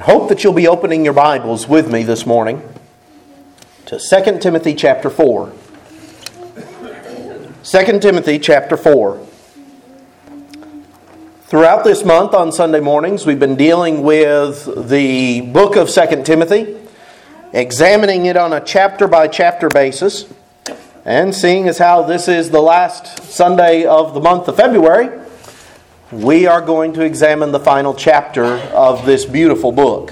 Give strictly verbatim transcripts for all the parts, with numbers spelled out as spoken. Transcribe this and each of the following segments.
hope that you'll be opening your Bibles with me this morning to Second Timothy chapter four. Second Timothy chapter four. Throughout this month on Sunday mornings, we've been dealing with the book of Second Timothy, examining it on a chapter-by-chapter basis, and seeing as how this is the last Sunday of the month of February, we are going to examine the final chapter of this beautiful book.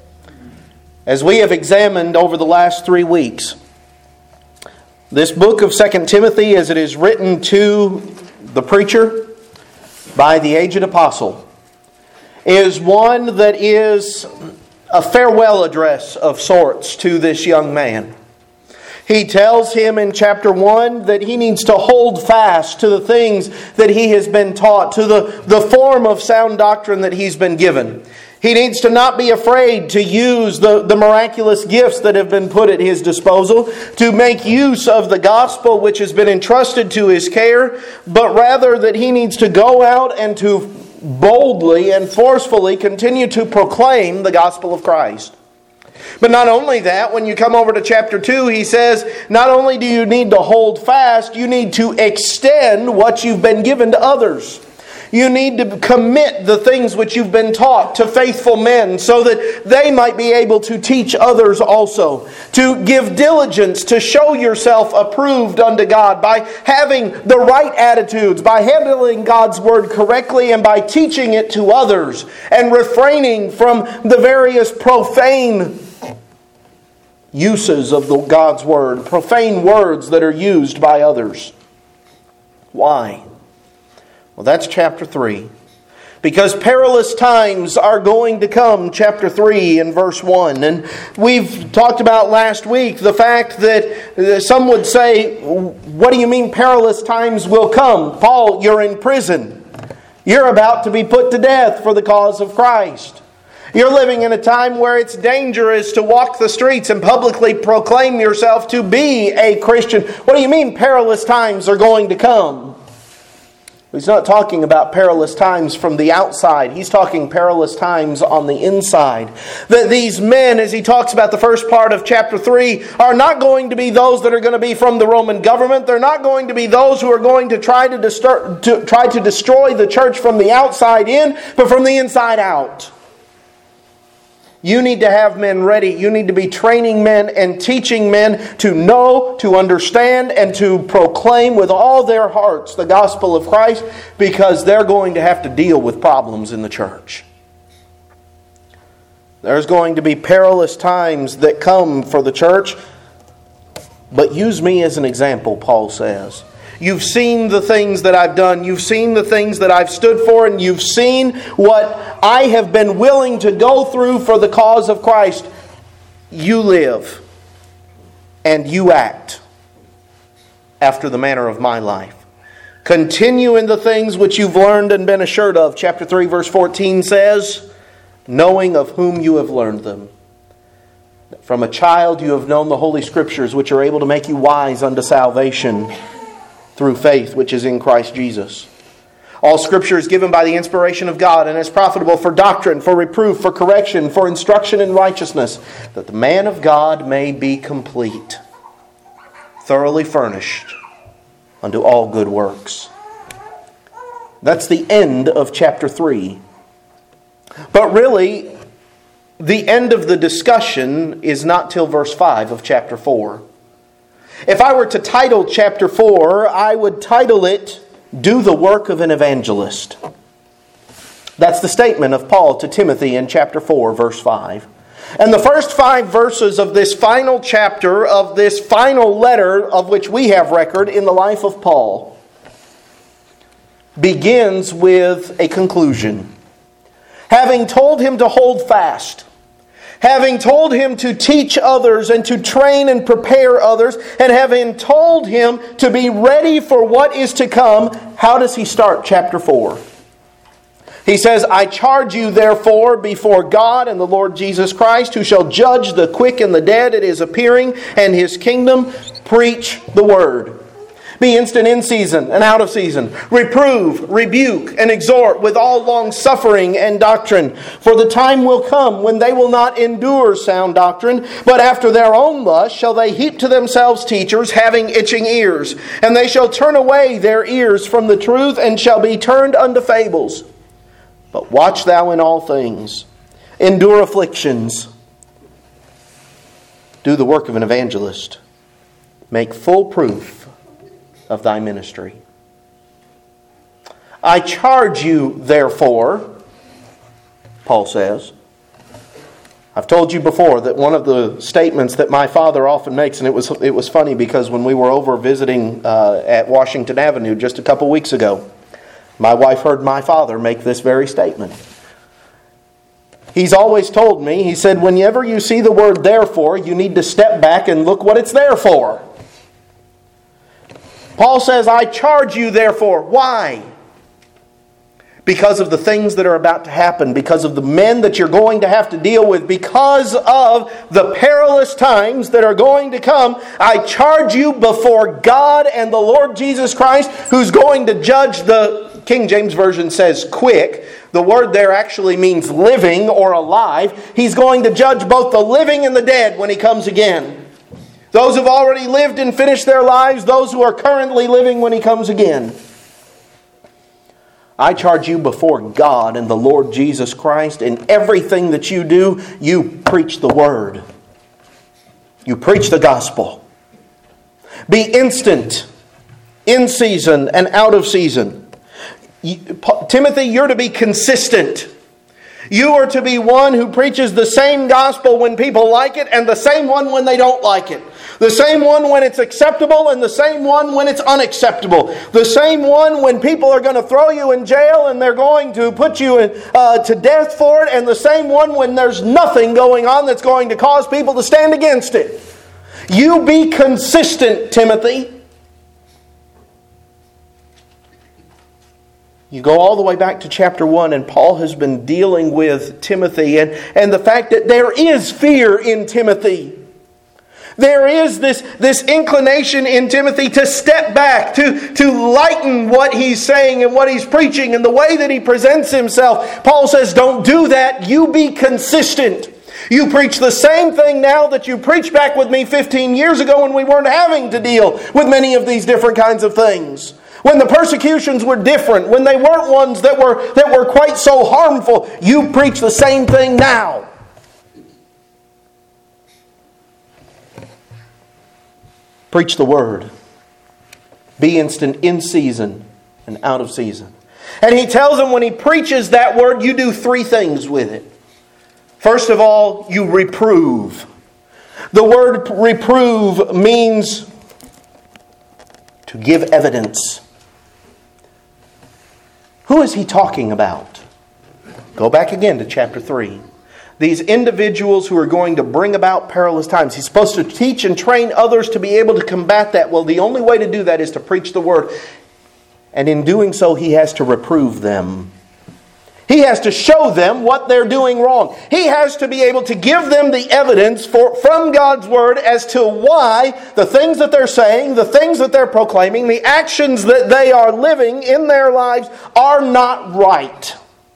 As we have examined over the last three weeks, this book of Second Timothy, as it is written to the preacher by the aged apostle, is one that is a farewell address of sorts to this young man. He tells him in chapter one that he needs to hold fast to the things that he has been taught, to the, the form of sound doctrine that he's been given. He needs to not be afraid to use the, the miraculous gifts that have been put at his disposal, to make use of the gospel which has been entrusted to his care, but rather that he needs to go out and to boldly and forcefully continue to proclaim the gospel of Christ. But not only that, when you come over to chapter two, he says, not only do you need to hold fast, you need to extend what you've been given to others. You need to commit the things which you've been taught to faithful men so that they might be able to teach others also. To give diligence to show yourself approved unto God by having the right attitudes, by handling God's Word correctly, and by teaching it to others, and refraining from the various profane uses of the God's Word, profane words that are used by others. Why? Well, that's chapter three. Because perilous times are going to come, chapter three and verse one. And we've talked about last week the fact that some would say, what do you mean perilous times will come? Paul, you're in prison. You're about to be put to death for the cause of Christ. You're living in a time where it's dangerous to walk the streets and publicly proclaim yourself to be a Christian. What do you mean perilous times are going to come? He's not talking about perilous times from the outside. He's talking perilous times on the inside. That these men, as he talks about the first part of chapter three, are not going to be those that are going to be from the Roman government. They're not going to be those who are going to try to, distur- to try to destroy the church from the outside in, but from the inside out. You need to have men ready. You need to be training men and teaching men to know, to understand, and to proclaim with all their hearts the gospel of Christ, because they're going to have to deal with problems in the church. There's going to be perilous times that come for the church, but use me as an example, Paul says. You've seen the things that I've done. You've seen the things that I've stood for. And you've seen what I have been willing to go through for the cause of Christ. You live and you act after the manner of my life. Continue in the things which you've learned and been assured of. Chapter three verse fourteen says, knowing of whom you have learned them. From a child you have known the Holy Scriptures, which are able to make you wise unto salvation through faith which is in Christ Jesus. All Scripture is given by the inspiration of God and is profitable for doctrine, for reproof, for correction, for instruction in righteousness, that the man of God may be complete, thoroughly furnished unto all good works. That's the end of chapter three. But really, the end of the discussion is not till verse five of chapter four. If I were to title chapter four, I would title it, Do the Work of an Evangelist. That's the statement of Paul to Timothy in chapter four, verse five. And the first five verses of this final chapter, of this final letter of which we have record in the life of Paul, begins with a conclusion. Having told him to hold fast, having told him to teach others and to train and prepare others, and having told him to be ready for what is to come, how does he start chapter four? He says, I charge you therefore before God and the Lord Jesus Christ, who shall judge the quick and the dead at His appearing and His kingdom, preach the word. Be instant in season and out of season. Reprove, rebuke, and exhort with all long suffering and doctrine. For the time will come when they will not endure sound doctrine, but after their own lust shall they heap to themselves teachers having itching ears. And they shall turn away their ears from the truth and shall be turned unto fables. But watch thou in all things. Endure afflictions. Do the work of an evangelist. Make full proof of thy ministry. I charge you, therefore, Paul says. I've told you before that one of the statements that my father often makes, and it was it was funny because when we were over visiting uh, at Washington Avenue just a couple weeks ago, my wife heard my father make this very statement. He's always told me, he said, whenever you see the word therefore, you need to step back and look what it's there for. Paul says, I charge you therefore. Why? Because of the things that are about to happen, because of the men that you're going to have to deal with, because of the perilous times that are going to come. I charge you before God and the Lord Jesus Christ, who's going to judge the, King James Version says quick. The word there actually means living or alive. He's going to judge both the living and the dead when He comes again. Those who've already lived and finished their lives, those who are currently living when He comes again. I charge you before God and the Lord Jesus Christ, in everything that you do, you preach the Word. You preach the gospel. Be instant, in season and out of season. Timothy, you're to be consistent. You are to be one who preaches the same gospel when people like it and the same one when they don't like it. The same one when it's acceptable and the same one when it's unacceptable. The same one when people are going to throw you in jail and they're going to put you in, uh, to death for it. And the same one when there's nothing going on that's going to cause people to stand against it. You be consistent, Timothy. You go all the way back to chapter one, and Paul has been dealing with Timothy and, and the fact that there is fear in Timothy. There is this, this inclination in Timothy to step back, to, to lighten what he's saying and what he's preaching and the way that he presents himself. Paul says, don't do that. You be consistent. You preach the same thing now that you preached back with me fifteen years ago when we weren't having to deal with many of these different kinds of things. When the persecutions were different, when they weren't ones that were, that were quite so harmful, you preach the same thing now. Preach the Word. Be instant in season and out of season. And he tells them when he preaches that Word, you do three things with it. First of all, you reprove. The word reprove means to give evidence. Who is he talking about? Go back again to chapter three. These individuals who are going to bring about perilous times. He's supposed to teach and train others to be able to combat that. Well, the only way to do that is to preach the Word. And in doing so, he has to reprove them. He has to show them what they're doing wrong. He has to be able to give them the evidence for, from God's Word as to why the things that they're saying, the things that they're proclaiming, the actions that they are living in their lives are not right.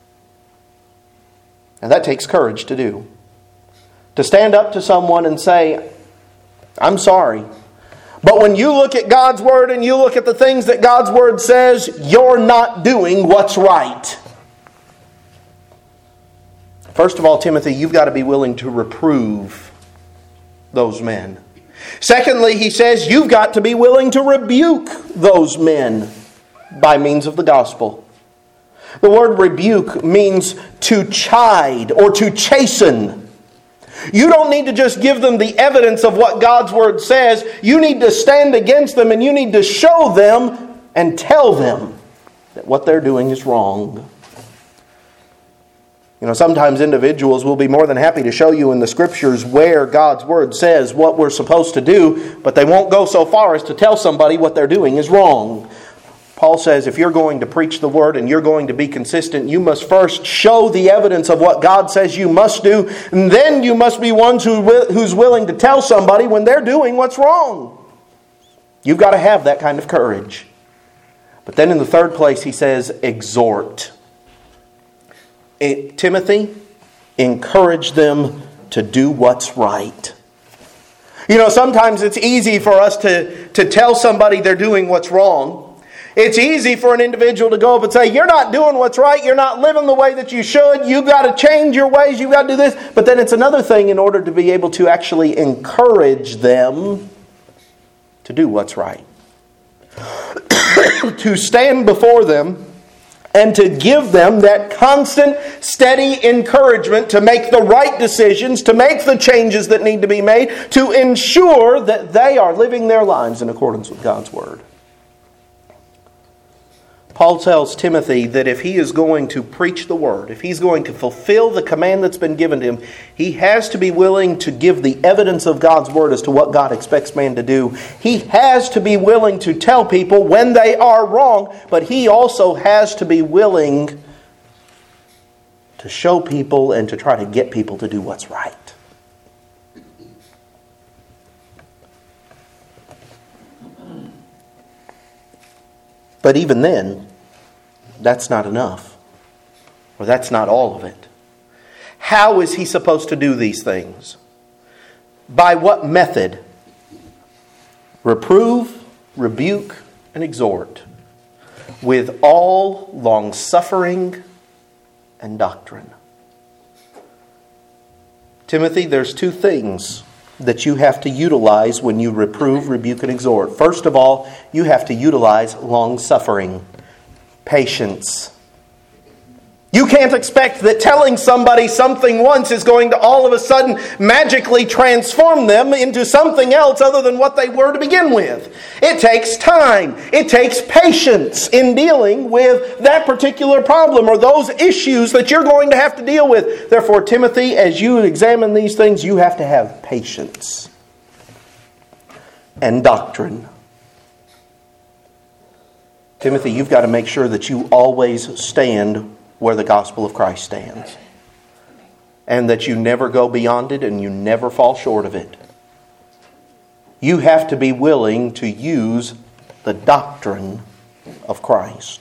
And that takes courage to do. To stand up to someone and say, I'm sorry. But when you look at God's Word and you look at the things that God's Word says, you're not doing what's right. First of all, Timothy, you've got to be willing to reprove those men. Secondly, he says you've got to be willing to rebuke those men by means of the gospel. The word rebuke means to chide or to chasten. You don't need to just give them the evidence of what God's Word says. You need to stand against them and you need to show them and tell them that what they're doing is wrong. You know, sometimes individuals will be more than happy to show you in the Scriptures where God's Word says what we're supposed to do, but they won't go so far as to tell somebody what they're doing is wrong. Paul says if you're going to preach the Word and you're going to be consistent, you must first show the evidence of what God says you must do, and then you must be ones who who's willing to tell somebody when they're doing what's wrong. You've got to have that kind of courage. But then in the third place, he says, exhort. It, Timothy, encourage them to do what's right. You know, sometimes it's easy for us to, to tell somebody they're doing what's wrong. It's easy for an individual to go up and say, you're not doing what's right, you're not living the way that you should, you've got to change your ways, you've got to do this. But then it's another thing in order to be able to actually encourage them to do what's right. To stand before them and to give them that constant, steady encouragement to make the right decisions, to make the changes that need to be made, to ensure that they are living their lives in accordance with God's Word. Paul tells Timothy that if he is going to preach the Word, if he's going to fulfill the command that's been given to him, he has to be willing to give the evidence of God's Word as to what God expects man to do. He has to be willing to tell people when they are wrong, but he also has to be willing to show people and to try to get people to do what's right. But even then, that's not enough. Or that's not all of it. How is he supposed to do these things? By what method? Reprove, rebuke, and exhort with all long-suffering and doctrine. Timothy, there's two things that you have to utilize when you reprove, rebuke, and exhort. First of all, you have to utilize long-suffering, patience. You can't expect that telling somebody something once is going to all of a sudden magically transform them into something else other than what they were to begin with. It takes time. It takes patience in dealing with that particular problem or those issues that you're going to have to deal with. Therefore, Timothy, as you examine these things, you have to have patience and doctrine. Timothy, you've got to make sure that you always stand where the gospel of Christ stands. And that you never go beyond it and you never fall short of it. You have to be willing to use the doctrine of Christ.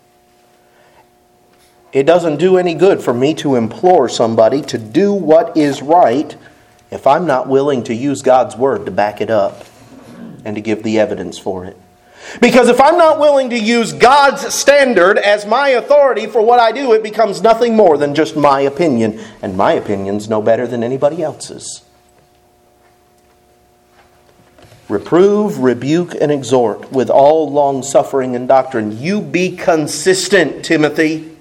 It doesn't do any good for me to implore somebody to do what is right if I'm not willing to use God's Word to back it up and to give the evidence for it. Because if I'm not willing to use God's standard as my authority for what I do, it becomes nothing more than just my opinion. And my opinion's no better than anybody else's. Reprove, rebuke, and exhort with all long-suffering and doctrine. You be consistent, Timothy.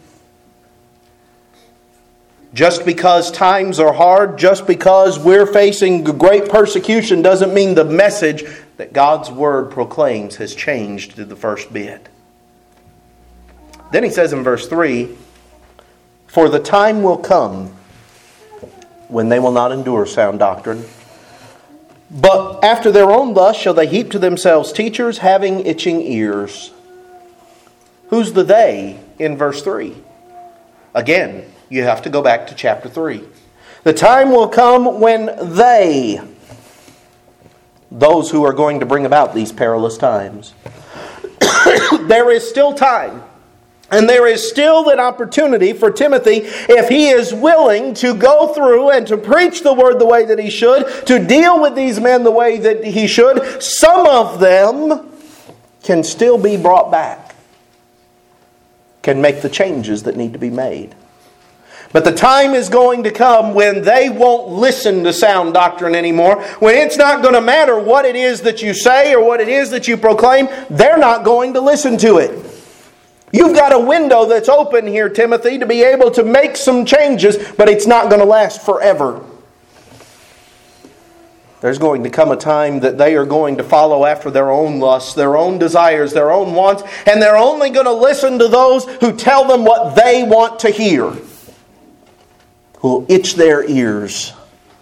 Just because times are hard, just because we're facing great persecution, doesn't mean the message that God's Word proclaims has changed to the first bit. Then he says in verse three, for the time will come when they will not endure sound doctrine, but after their own lust shall they heap to themselves teachers having itching ears. Who's the they in verse three? Again, you have to go back to chapter three. The time will come when they, those who are going to bring about these perilous times. There is still time. And there is still an opportunity for Timothy, if he is willing to go through and to preach the Word the way that he should, to deal with these men the way that he should, some of them can still be brought back. Can make the changes that need to be made. But the time is going to come when they won't listen to sound doctrine anymore. When it's not going to matter what it is that you say or what it is that you proclaim, they're not going to listen to it. You've got a window that's open here, Timothy, to be able to make some changes, but it's not going to last forever. There's going to come a time that they are going to follow after their own lusts, their own desires, their own wants, and they're only going to listen to those who tell them what they want to hear. Who will itch their ears.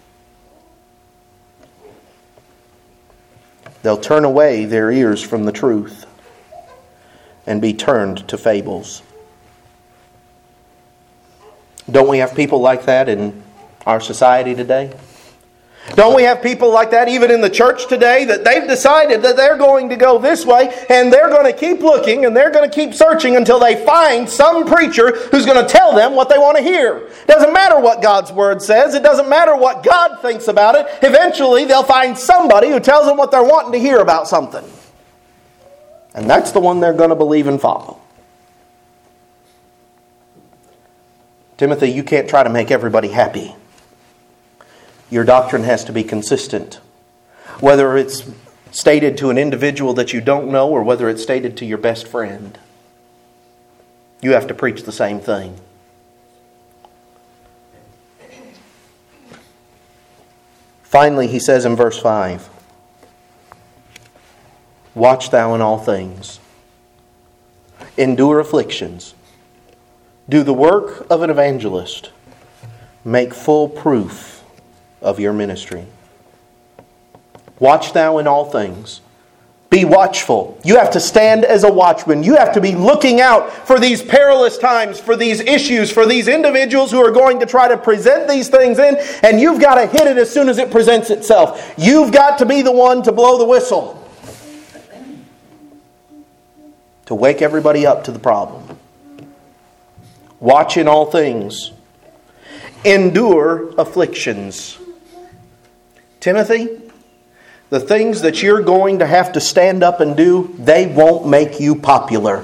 They'll turn away their ears from the truth and be turned to fables. Don't we have people like that in our society today? Don't we have people like that even in the church today, that they've decided that they're going to go this way and they're going to keep looking and they're going to keep searching until they find some preacher who's going to tell them what they want to hear. It doesn't matter what God's Word says. It doesn't matter what God thinks about it. Eventually they'll find somebody who tells them what they're wanting to hear about something. And that's the one they're going to believe and follow. Timothy, you can't try to make everybody happy. Your doctrine has to be consistent. Whether it's stated to an individual that you don't know or whether it's stated to your best friend, you have to preach the same thing. Finally, he says in verse five, "Watch thou in all things. Endure afflictions. Do the work of an evangelist. Make full proof of your ministry." Watch thou in all things. Be watchful. You have to stand as a watchman. You have to be looking out for these perilous times, for these issues, for these individuals who are going to try to present these things in, and you've got to hit it as soon as it presents itself. You've got to be the one to blow the whistle, to wake everybody up to the problem. Watch in all things. Endure afflictions. Timothy, the things that you're going to have to stand up and do, they won't make you popular.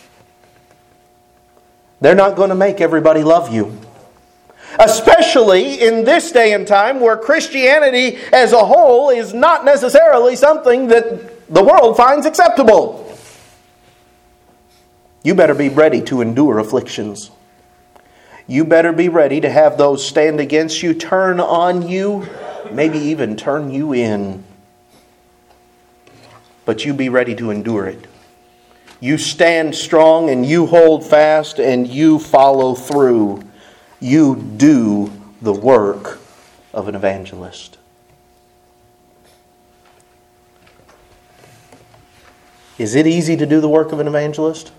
They're not going to make everybody love you. Especially in this day and time where Christianity as a whole is not necessarily something that the world finds acceptable. You better be ready to endure afflictions. You better be ready to have those stand against you, turn on you, maybe even turn you in. But you be ready to endure it. You stand strong and you hold fast and you follow through. You do the work of an evangelist. Is it easy to do the work of an evangelist?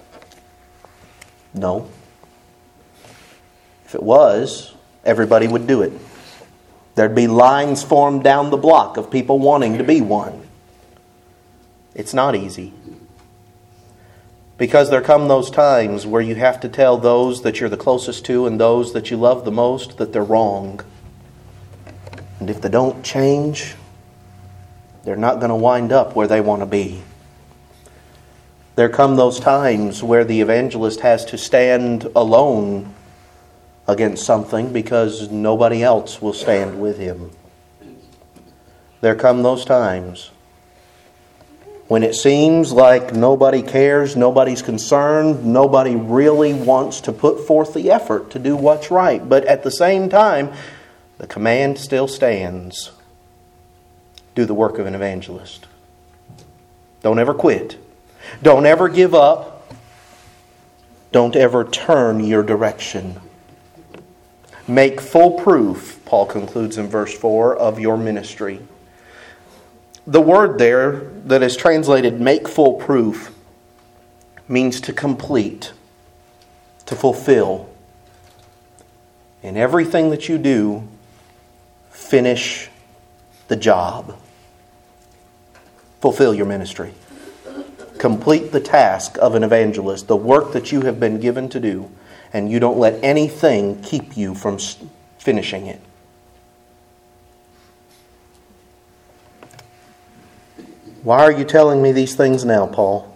No. If it was, everybody would do it. There'd be lines formed down the block of people wanting to be one. It's not easy. Because there come those times where you have to tell those that you're the closest to and those that you love the most that they're wrong. And if they don't change, they're not going to wind up where they want to be. There come those times where the evangelist has to stand alone against something because nobody else will stand with him. There come those times when it seems like nobody cares, nobody's concerned, nobody really wants to put forth the effort to do what's right. But at the same time, the command still stands. Do the work of an evangelist. Don't ever quit. Don't ever give up. Don't ever turn your direction. Make full proof, Paul concludes in verse four, of your ministry. The word there that is translated make full proof means to complete, to fulfill. In everything that you do, finish the job. Fulfill your ministry. Complete the task of an evangelist, the work that you have been given to do, and you don't let anything keep you from finishing it. Why are you telling me these things now, Paul?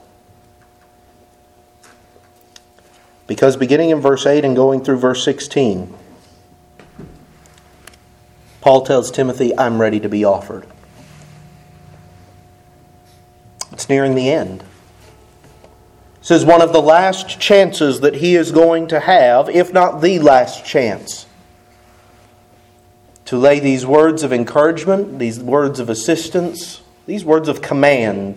Because beginning in verse eight and going through verse sixteen, Paul tells Timothy, I'm ready to be offered. It's nearing the end. This is one of the last chances that he is going to have, if not the last chance, to lay these words of encouragement, these words of assistance, these words of command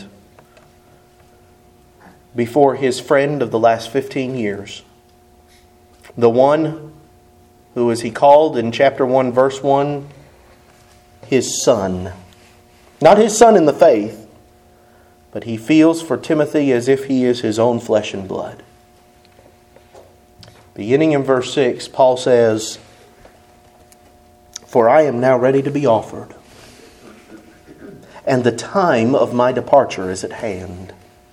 before his friend of the last fifteen years. The one who, as he called in chapter one, verse one, his son. Not his son in the faith, but he feels for Timothy as if he is his own flesh and blood. Beginning in verse six, Paul says, For I am now ready to be offered, and the time of my departure is at hand.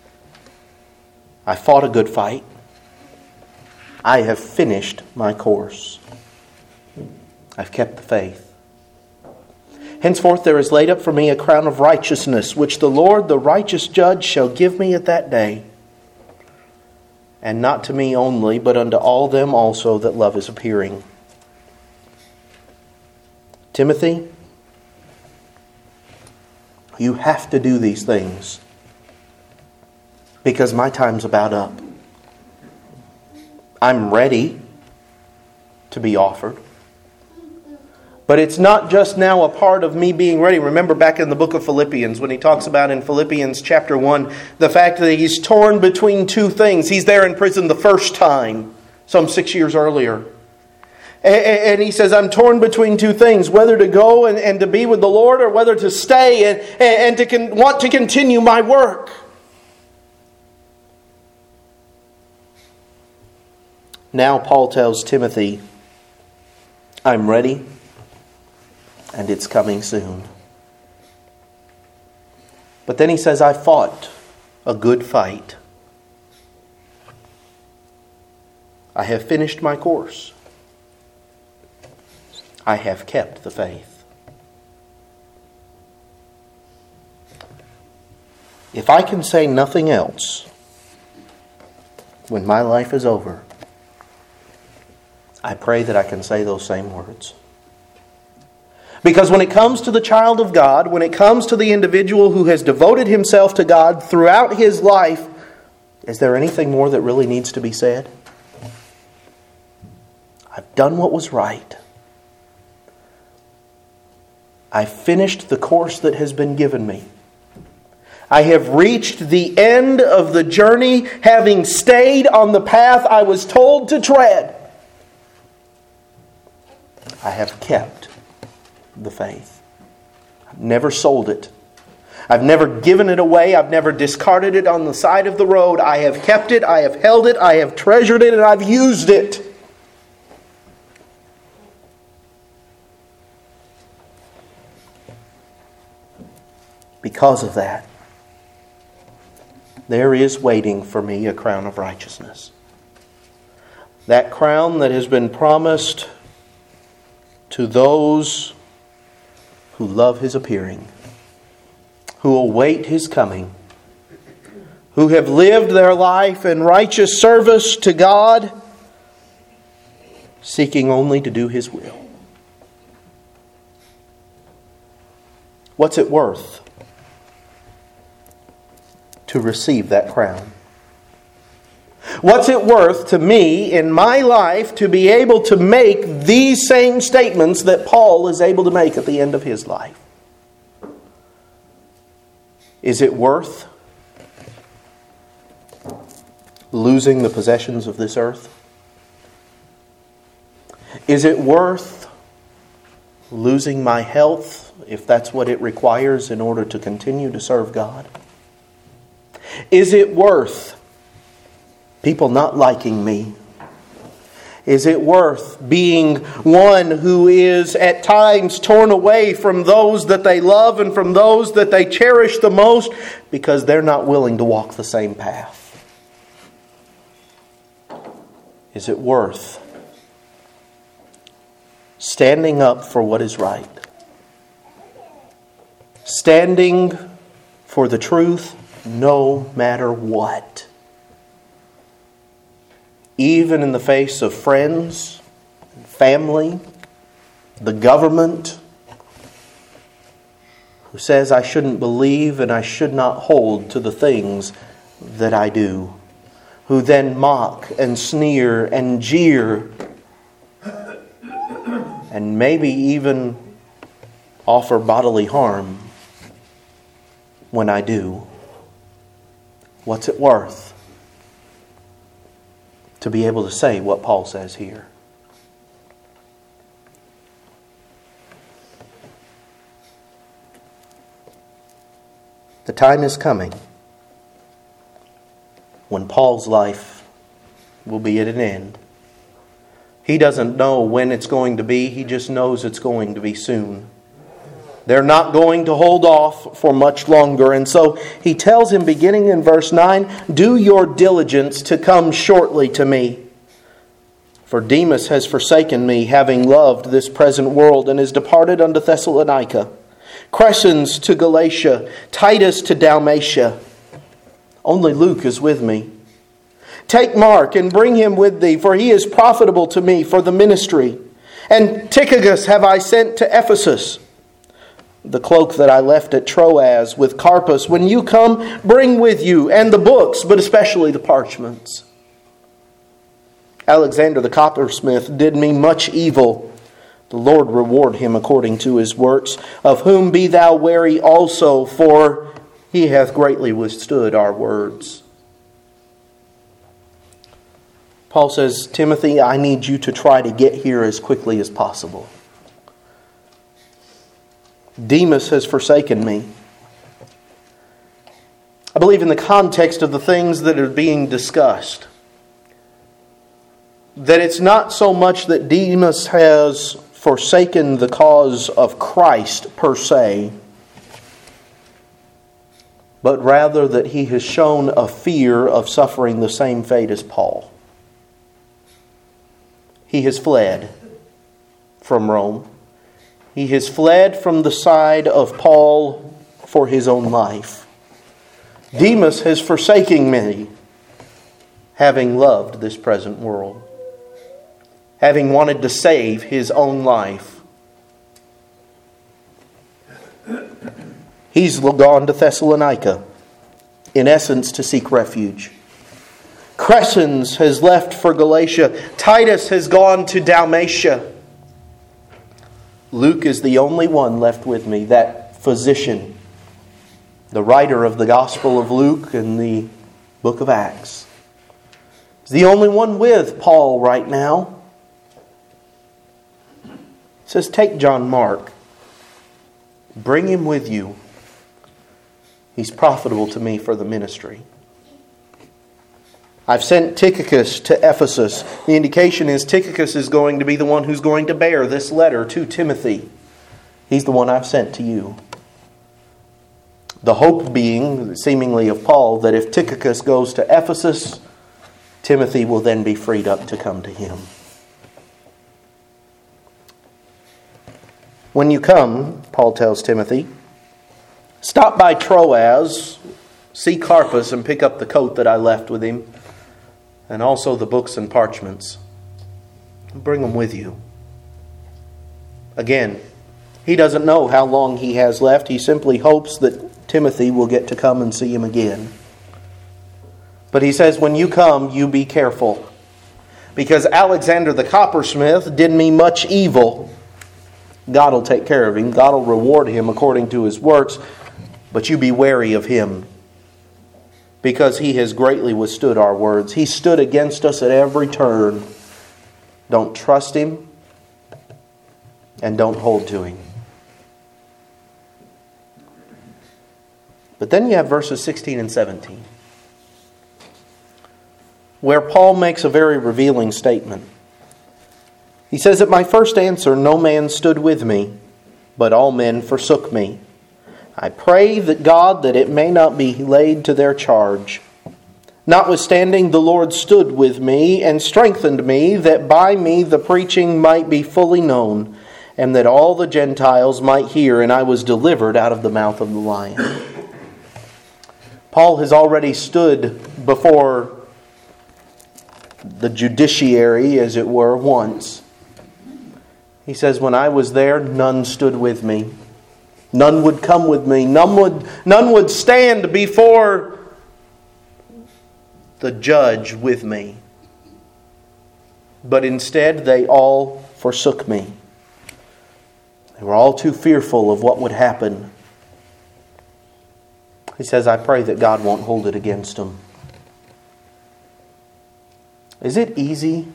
I fought a good fight. I have finished my course. I've kept the faith. Henceforth there is laid up for me a crown of righteousness, which the Lord, the righteous judge, shall give me at that day. And not to me only, but unto all them also that love His appearing. Timothy, you have to do these things, because my time's about up. I'm ready to be offered. But it's not just now a part of me being ready. Remember back in the book of Philippians, when he talks about in Philippians chapter one, the fact that he's torn between two things. He's there in prison the first time, some six years earlier. And he says, I'm torn between two things, whether to go and, and to be with the Lord, or whether to stay and, and to con- want to continue my work. Now Paul tells Timothy, I'm ready, and it's coming soon. But then he says, I fought a good fight. I have finished my course. I have kept the faith. If I can say nothing else when my life is over, I pray that I can say those same words. Because when it comes to the child of God, when it comes to the individual who has devoted himself to God throughout his life, is there anything more that really needs to be said? I've done what was right. I finished the course that has been given me. I have reached the end of the journey, having stayed on the path I was told to tread. I have kept the faith. I've never sold it. I've never given it away. I've never discarded it on the side of the road. I have kept it. I have held it. I have treasured it, and I've used it. Because of that, there is waiting for me a crown of righteousness. That crown that has been promised to those who love His appearing, who await His coming, who have lived their life in righteous service to God, seeking only to do His will. What's it worth to receive that crown? What's it worth to me in my life to be able to make these same statements that Paul is able to make at the end of his life? Is it worth losing the possessions of this earth? Is it worth losing my health, if that's what it requires in order to continue to serve God? Is it worth people not liking me? Is it worth being one who is at times torn away from those that they love and from those that they cherish the most because they're not willing to walk the same path? Is it worth standing up for what is right? Standing for the truth no matter what? Even in the face of friends, family, the government, who says I shouldn't believe and I should not hold to the things that I do, who then mock and sneer and jeer and maybe even offer bodily harm when I do. What's it worth to be able to say what Paul says here? The time is coming when Paul's life will be at an end, He doesn't know when it's going to be. He just knows it's going to be soon. They're not going to hold off for much longer. And so he tells him, beginning in verse nine, do your diligence to come shortly to me. For Demas has forsaken me, having loved this present world, and is departed unto Thessalonica. Crescens to Galatia, Titus to Dalmatia. Only Luke is with me. Take Mark and bring him with thee, for he is profitable to me for the ministry. And Tychicus have I sent to Ephesus. The cloak that I left at Troas with Carpus, when you come, bring with you, and the books, but especially the parchments. Alexander the coppersmith did me much evil. The Lord reward him according to his works, of whom be thou wary also, for he hath greatly withstood our words. Paul says, Timothy, I need you to try to get here as quickly as possible. Demas has forsaken me. I believe in the context of the things that are being discussed, that it's not so much that Demas has forsaken the cause of Christ per se, but rather that he has shown a fear of suffering the same fate as Paul. He has fled from Rome. He has fled from the side of Paul for his own life. Demas has forsaken me, having loved this present world, having wanted to save his own life. He's gone to Thessalonica, in essence, to seek refuge. Crescens has left for Galatia. Titus has gone to Dalmatia. Luke is the only one left with me, that physician, the writer of the Gospel of Luke and the book of Acts. He's the only one with Paul right now. It says, take John Mark. Bring him with you. He's profitable to me for the ministry. I've sent Tychicus to Ephesus. The indication is Tychicus is going to be the one who's going to bear this letter to Timothy. He's the one I've sent to you. The hope being, seemingly of Paul, that if Tychicus goes to Ephesus, Timothy will then be freed up to come to him. When you come, Paul tells Timothy, stop by Troas, see Carpus, and pick up the coat that I left with him, and also the books and parchments. Bring them with you. Again, he doesn't know how long he has left. He simply hopes that Timothy will get to come and see him again. But he says, when you come, you be careful. Because Alexander the coppersmith did me much evil. God will take care of him. God will reward him according to his works. But you be wary of him, because he has greatly withstood our words. He stood against us at every turn. Don't trust him, and don't hold to him. But then you have verses sixteen and seventeen, where Paul makes a very revealing statement. He says, at my first answer, no man stood with me, but all men forsook me. I pray that God, that it may not be laid to their charge. Notwithstanding, the Lord stood with me and strengthened me, that by me the preaching might be fully known, and that all the Gentiles might hear, and I was delivered out of the mouth of the lion. Paul has already stood before the judiciary, as it were, once. He says, when I was there, none stood with me. None would come with me. None would, none would stand before the judge with me. But instead, they all forsook me. They were all too fearful of what would happen. He says, I pray that God won't hold it against them. Is it easy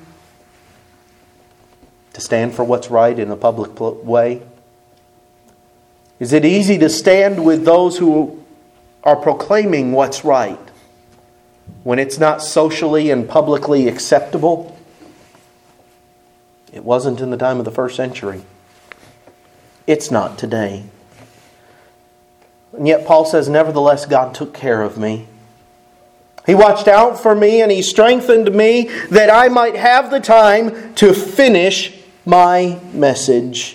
to stand for what's right in a public way? Is it easy to stand with those who are proclaiming what's right when it's not socially and publicly acceptable? It wasn't in the time of the first century. It's not today. And yet Paul says, nevertheless, God took care of me. He watched out for me and He strengthened me that I might have the time to finish my message.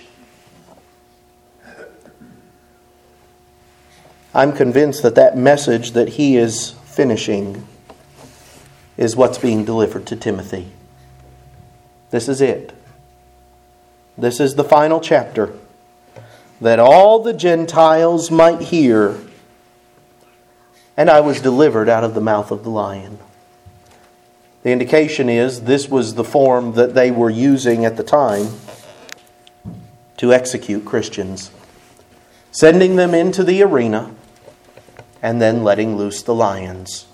I'm convinced that that message that he is finishing is what's being delivered to Timothy. This is it. This is the final chapter, that all the Gentiles might hear, and I was delivered out of the mouth of the lion. The indication is this was the form that they were using at the time to execute Christians, sending them into the arena and then letting loose the lions.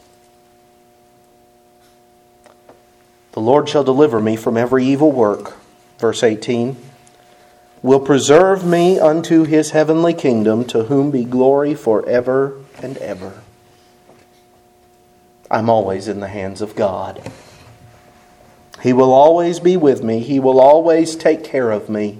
The Lord shall deliver me from every evil work. Verse eighteen. Will preserve me unto His heavenly kingdom, to whom be glory forever and ever. I'm always in the hands of God. He will always be with me. He will always take care of me.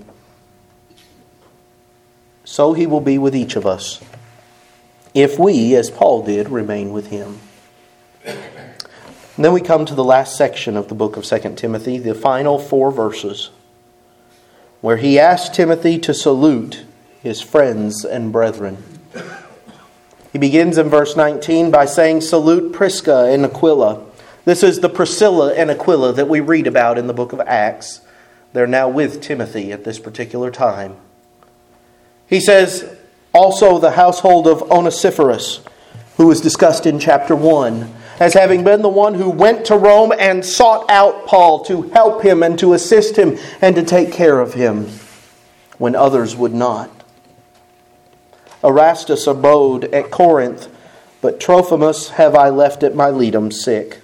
So He will be with each of us, if we, as Paul did, remain with Him. And then we come to the last section of the book of Second Timothy, the final four verses, where he asks Timothy to salute his friends and brethren. He begins in verse nineteen by saying, salute Prisca and Aquila. This is the Priscilla and Aquila that we read about in the book of Acts. They're now with Timothy at this particular time. He says, also the household of Onesiphorus, who was discussed in chapter one, as having been the one who went to Rome and sought out Paul to help him and to assist him and to take care of him when others would not. Erastus abode at Corinth, but Trophimus have I left at Miletum sick.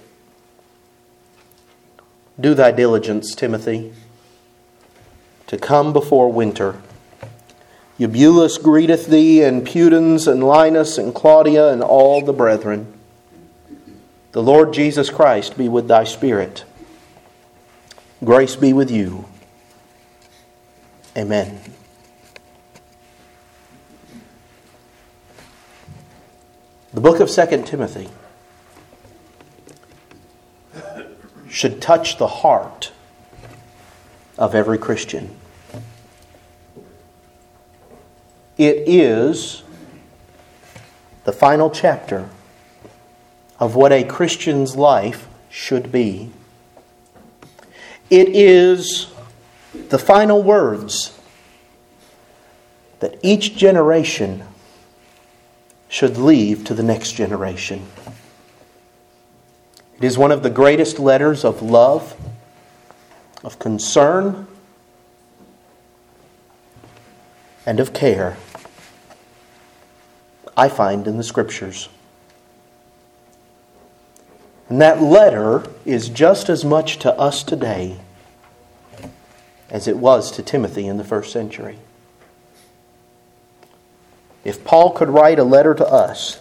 Do thy diligence, Timothy, to come before winter. Eubulus greeteth thee, and Pudens, and Linus, and Claudia, and all the brethren. The Lord Jesus Christ be with thy spirit. Grace be with you. Amen. The book of Second Timothy should touch the heart of every Christian. It is the final chapter of what a Christian's life should be. It is the final words that each generation should leave to the next generation. It is one of the greatest letters of love, of concern, and of care I find in the Scriptures. And that letter is just as much to us today as it was to Timothy in the first century. If Paul could write a letter to us,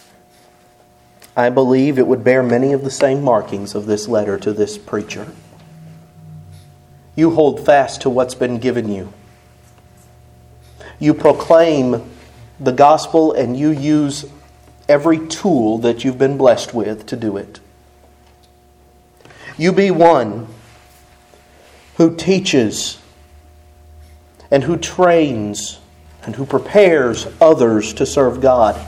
I believe it would bear many of the same markings of this letter to this preacher. You hold fast to what's been given you. You proclaim the gospel and you use every tool that you've been blessed with to do it. You be one who teaches and who trains and who prepares others to serve God.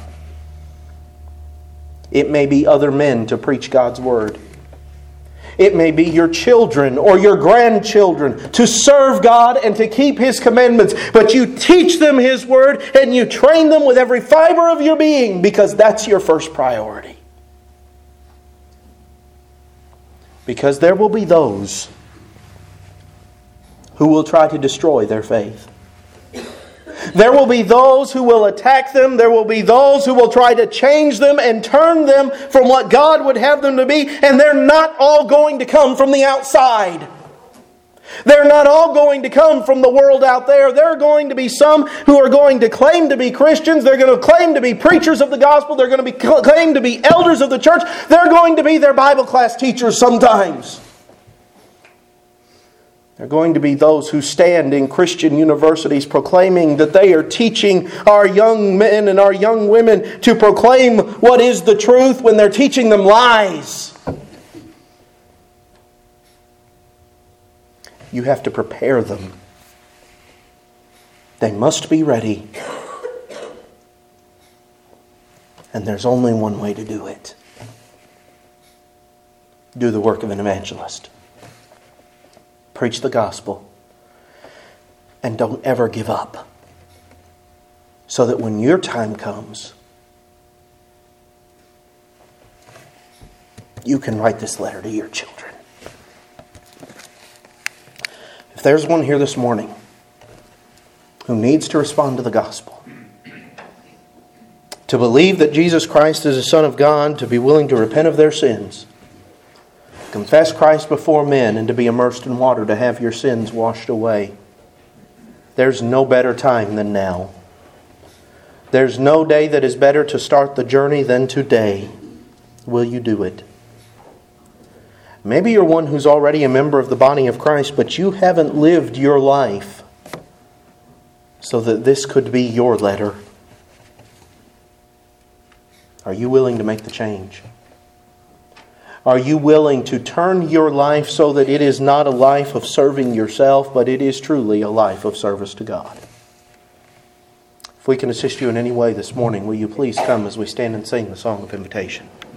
It may be other men to preach God's word. It may be your children or your grandchildren to serve God and to keep His commandments. But you teach them His word and you train them with every fiber of your being because that's your first priority. Because there will be those who will try to destroy their faith. There will be those who will attack them. There will be those who will try to change them and turn them from what God would have them to be. And they're not all going to come from the outside. They're not all going to come from the world out there. There are going to be some who are going to claim to be Christians. They're going to claim to be preachers of the gospel. They're going to be claim to be elders of the church. They're going to be their Bible class teachers sometimes. There are going to be those who stand in Christian universities proclaiming that they are teaching our young men and our young women to proclaim what is the truth when they're teaching them lies. You have to prepare them. They must be ready. And there's only one way to do it. Do the work of an evangelist. Preach the gospel. And don't ever give up. So that when your time comes, you can write this letter to your children. If there's one here this morning who needs to respond to the gospel, to believe that Jesus Christ is the Son of God, to be willing to repent of their sins, confess Christ before men, and to be immersed in water to have your sins washed away, there's no better time than now. There's no day that is better to start the journey than today. Will you do it? Maybe you're one who's already a member of the body of Christ, but you haven't lived your life so that this could be your letter. Are you willing to make the change? Are you willing to turn your life so that it is not a life of serving yourself, but it is truly a life of service to God? If we can assist you in any way this morning, will you please come as we stand and sing the song of invitation?